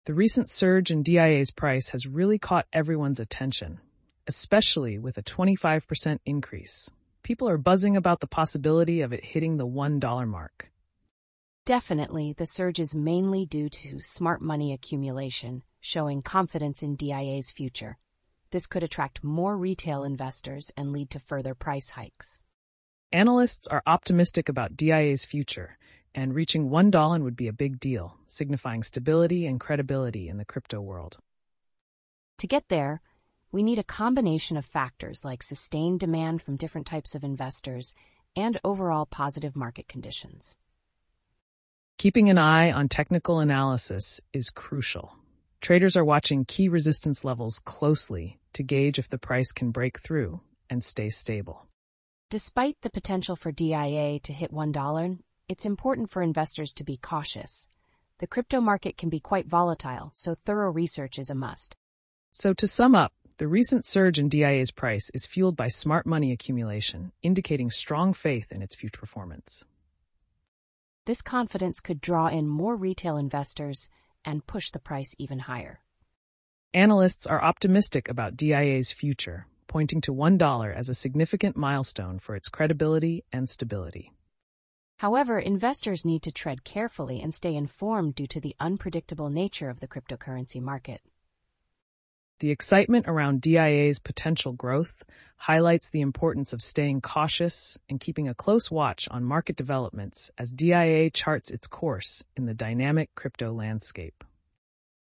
The recent surge in DIA's price has really caught everyone's attention, especially with a 25% increase. People are buzzing about the possibility of it hitting the $1 mark. Definitely, the surge is mainly due to smart money accumulation, showing confidence in DIA's future. This could attract more retail investors and lead to further price hikes. Analysts are optimistic about DIA's future, and reaching $1 would be a big deal, signifying stability and credibility in the crypto world. To get there, we need a combination of factors like sustained demand from different types of investors and overall positive market conditions. Keeping an eye on technical analysis is crucial. Traders are watching key resistance levels closely to gauge if the price can break through and stay stable. Despite the potential for DIA to hit $1, it's important for investors to be cautious. The crypto market can be quite volatile, so thorough research is a must. So to sum up, the recent surge in DIA's price is fueled by smart money accumulation, indicating strong faith in its future performance. This confidence could draw in more retail investors and push the price even higher. Analysts are optimistic about DIA's future, pointing to $1 as a significant milestone for its credibility and stability. However, investors need to tread carefully and stay informed due to the unpredictable nature of the cryptocurrency market. The excitement around DIA's potential growth highlights the importance of staying cautious and keeping a close watch on market developments as DIA charts its course in the dynamic crypto landscape.